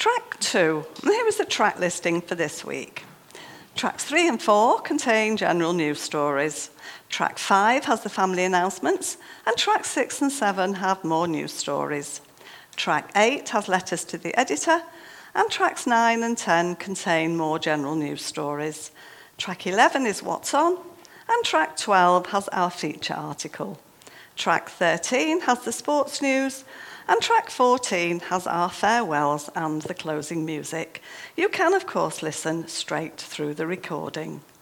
Track 2, and here is the track listing for this week. Tracks 3 and 4 contain general news stories. Track 5 has the family announcements, and tracks 6 and 7 have more news stories. Track 8 has letters to the editor, and tracks 9 and 10 contain more general news stories. Track 11 is What's On, and track 12 has our feature article. Track 13 has the sports news, and track 14 has our farewells and the closing music. You can, of course, listen straight through the recording.